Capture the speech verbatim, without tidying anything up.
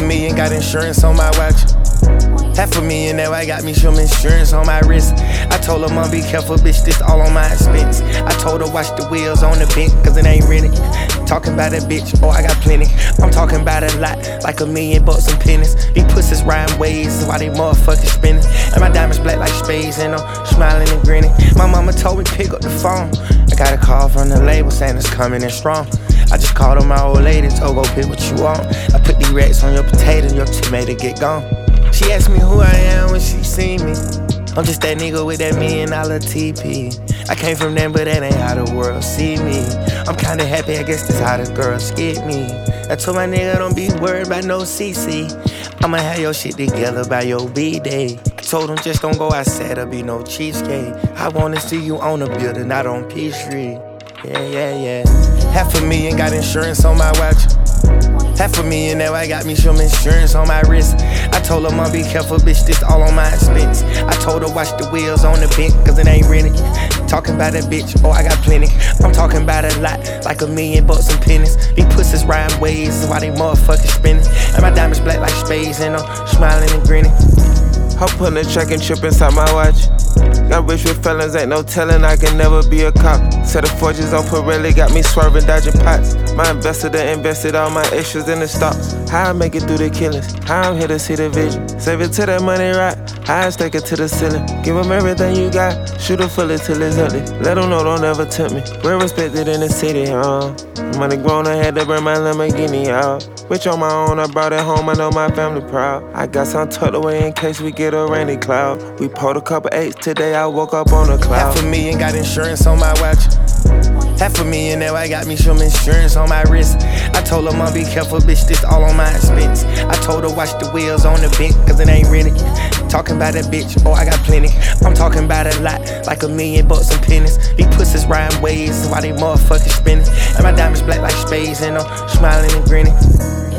a million, got insurance on my watch. Half a million, now I got me some insurance on my wrist. I told her, mom, be careful, bitch, this all on my expense. I told her, watch the wheels on the Benz, cause it ain't rented. Talking about a bitch, oh, I got plenty. I'm talking about a lot, like a million bucks and pennies. These pussies riding waves, why they motherfucking spinning? And my diamonds black like spades, and I'm smiling and grinning. My mama told me, pick up the phone. I got a call from the label saying it's coming in strong. I just called on my old lady, told go pick what you want. I put these racks on your potato, your tomato get gone. She asked me who I am when she seen me. I'm just that nigga with that million dollar T P. I came from them, but that ain't how the world see me. I'm kinda happy, I guess that's how the girls get me. I told my nigga, don't be worried about no C C. I'ma have your shit together by your B-Day. I told him just don't go outside, there'll be no cheesecake. I wanna see you on the building, not on Peachtree. Yeah, yeah, yeah. Half a million, got insurance on my watch. Half a million, now I got me some insurance on my wrist. I told her, mom, be careful, bitch, this all on my expense. I told her, watch the wheels on the Benz, cause it ain't rented. Talking about a bitch, oh, I got plenty. I'm talking about a lot, like a million bucks and pennies. These pussies riding waves, why they motherfucking spinning? And my diamonds black like spades, and I'm smiling and grinning. Hop on the track and trip inside my watch. Got rich with felons, ain't no telling I can never be a cop. Set of forges on Pirelli, got me swerving, dodging pots. My investor that invested all my extras in the stocks. How I make it through the killings, how I'm here to see the vision. Save it till that money right, how I stake it to the ceiling. Give them everything you got, shoot it full till it's empty. Let them know don't ever tempt me, we're respected in the city, huh? Money grown, I had to burn my Lamborghini out. Rich on my own, I brought it home, I know my family proud. I got some tucked away in case we get a rainy cloud. We pulled a couple eights today, I woke up on a cloud. Half a million, got insurance on my watch. Half a million, now I got me some insurance on my wrist. I told her, mom, be careful, bitch, this all on my expense. I told her, watch the wheels on the Benz, cause it ain't rented. Talking about a bitch, oh, I got plenty. I'm talking about a lot, like a million bucks and pennies. These pussies riding waves, why they motherfucking spinning? And my diamonds black like spades, and I'm smiling and grinning.